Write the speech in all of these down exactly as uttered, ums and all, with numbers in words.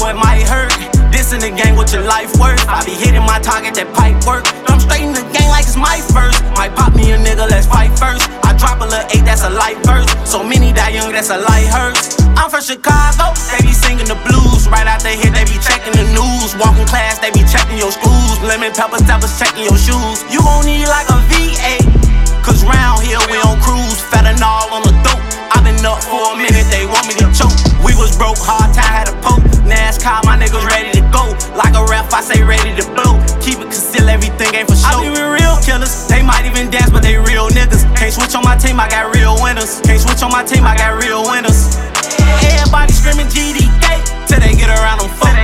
boy, it might hurt. This in the game, what your life worth? I be hitting my target, that pipe work. I'm straight in the game like it's my first. Might pop me a nigga, let's fight first. I drop a little eight, that's a light verse. So many die young, that's a light hurts. I'm from Chicago, they be singing the blues. Right out they hit, they be checking the news. Walking class, they be checking your schools. Lemon pepper steppers checking your shoes. You gon' need like a V eight, cause round here we on cruise. Fentanyl on the dope. I been up for a minute, they want me to choke. We was broke, hard time had a poke. NASCAR, my niggas ready to go. Like a ref, I say ready to blow. Keep it concealed, everything ain't for show. I be with real killers, they might even dance, but they real niggas. Can't switch on my team, I got real winners. Can't switch on my team, I got real winners. Everybody screaming G D K till they get around them folks.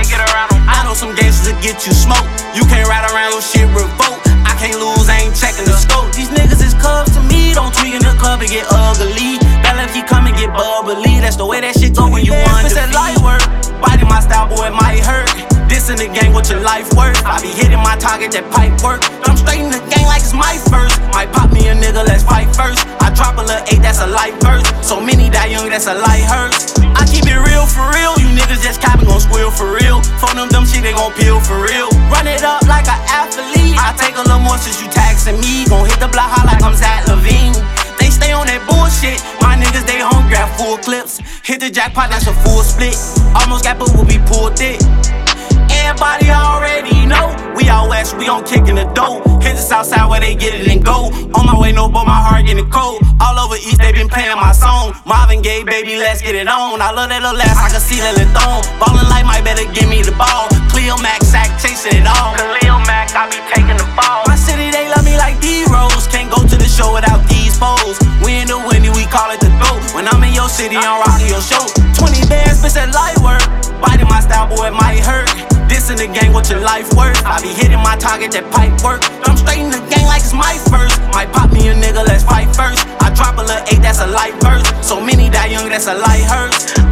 I know some gangsters that get you smoked. You can't ride around your shit revoked. I can't lose, I ain't checking the scope. These niggas is cubs to me, don't tweak in the club and get ugly. Balance, he come and get bubbly. That's the way that shit go when you want to that light work. Biting my style, boy, it might hurt. This in the game, what your life worth? I be hitting my target, that pipe work. I'm straight in the game like it's my first. Might pop me a nigga, let's fight first. I drop a little eight, that's a light verse. So many die young, that's a light hurts. I keep it real for real. You niggas just copping, gon' squeal for real. Phone them dumb shit, they gon' peel for real. Run it up like an athlete. I take a little more since you taxing me. Gon' hit the block hard like I'm Zach Levine. They stay on that bullshit. My niggas, they home, grab full clips. Hit the jackpot, that's a full split. Almost got but will be pulled thick. Everybody already know. We out west, we on kicking the dough. Hit the south side where they get it and go. On my way, no, but my heart getting cold. All over east, they been playing my song. Marvin Gaye, baby, let's get it on. I love that little ass, I can see that little thong. Ballin' like Mike, better give me the ball. Cleo Mac, sack, chasing it all. Cleo Mac, I be taking the ball. My city, they love me like D-Rose. Can't go to the show without these foes. We in the windy, we call it the go. When I'm in your city, I'm rocking your show. twenty bands, bitch, that light work. Biting my style, boy, it might hurt. This in the game, what your life worth? I be hitting my target, that pipe work. I'm straight in the game like it's my first. Might pop me a nigga, let's fight first. I drop a little eight, that's a light verse. So many die young, that's a light hurts.